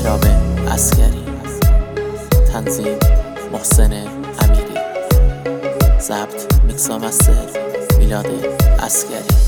مهراب عسکری، تنظیم محسن امیری، ضبط میکس و مستر میلاد عسکری.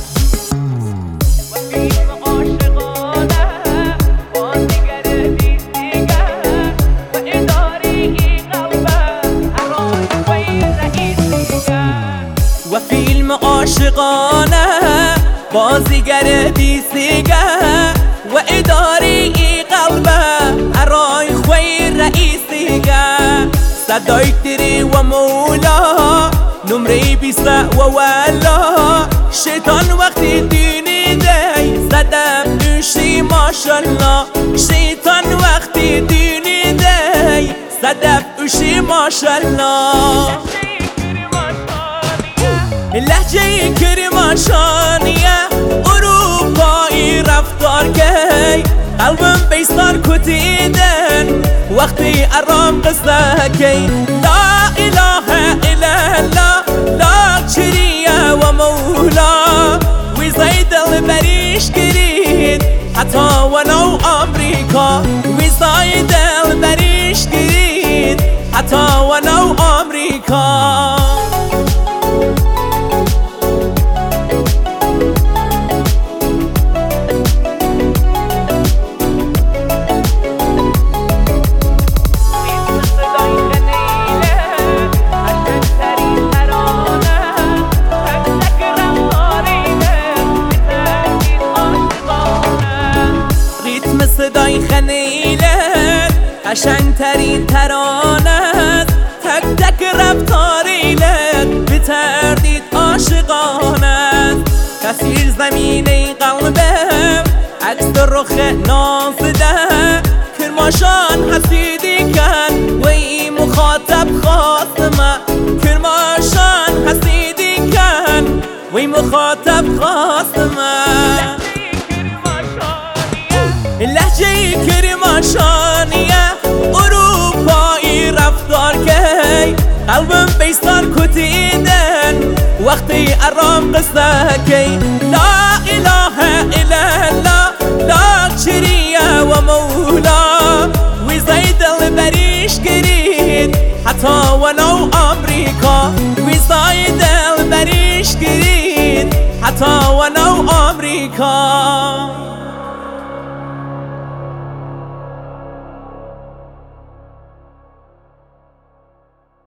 و فیلم عاشقانه بازیگر بیسیگه و اداری قلبه ارای خوی رئیسیگه صدای تری و مولا نمره بیسته و ولا شیطان وقتی دینی دی زدم دوشی ماشالله شیطان وقتی دینی دی زدم دوشی ماشالله لحجه کرماشانیه اروپایی رفتار کی قلبم بیستار کتیدن وقتی ارام قصه کی لا اله الا الله لا چریه و مولا وی زیدل بریش گرید حتی ولو امریکا وی زیدل بریش گرید حتی ولو امریکا. صدای خنیلت قشنگترین ترانت تک تک رفتاریلت به تردید عاشقانت کثیر زمینه قلبم عکس رخ نازده کرماشان حسیدی کن وی مخاطب خاصمه کرماشان حسیدی کن وی مخاطب خاصمه لحجه کرماشانیه اروپایی رفتار کی قلبم بیستار کتیدن وقتی ارام قصه کی لا اله الا الله لا چریه و مولا وی زیدل بریش گرید حتی ولو امریکا وی زیدل بریش گرید حتی ولو امریکا.